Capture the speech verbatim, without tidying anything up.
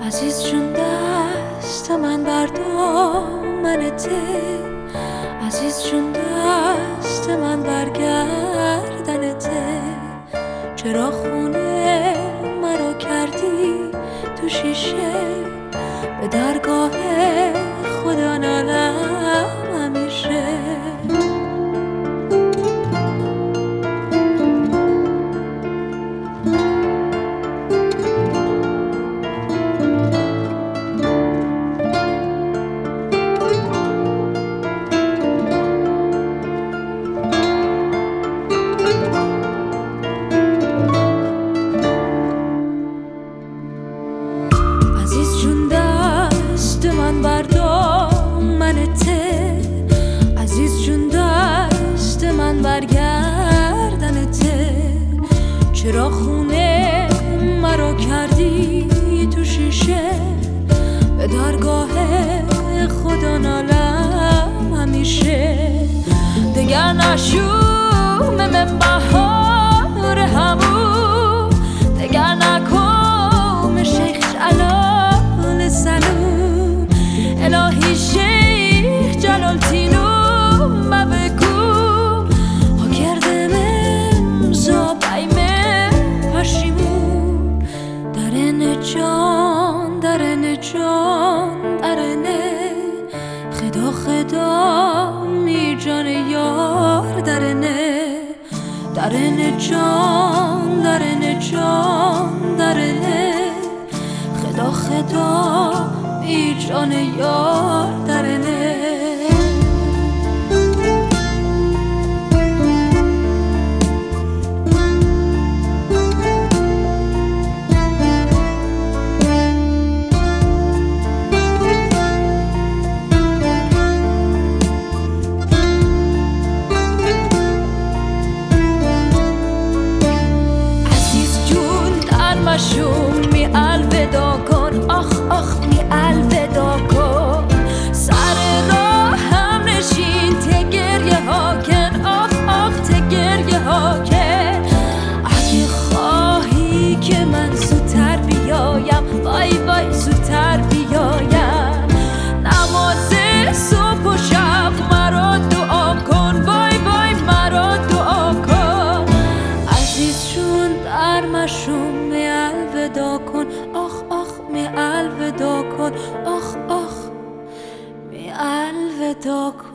عزیز جون دست من بر دامنته، عزیز جون دست من بر گردنته. چرا خونه مرا کردی تو شیشه، به درگاه خدا نالم همیشه. بر دامنته، عزیز جون دست من بر گردنته. چرا خونه مرا کردی تو شیشه، به درگاه خدا نالم همیشه. دگر نشوم من بهار همون، دگر نکن شیخ جلال سلام. الهی شیخ جلال تینو ما بگو، ها کردم امضا بیم پشیمون. درن جان درن جان درنه، خدا خدا می جان یار درنه. درن جان درن جان درنه، خدا خدا ای جان یار درنه. عزیز جون در مشوم می الودا کن، آخ آخ می الودا کن. سر راه هم نشین ته گریه ها کن، آخ آخ ته گریه ها کن. اگه خواهی که من زودتر بیایم، وای وای زودتر بیایم. نماز صبح و شب مرا دعا کن، وای وای مرا دعا کن. عزیز جون در مشوم می الودا کن، آخ آخ می الودا کن، آخ آخ می الودا کن.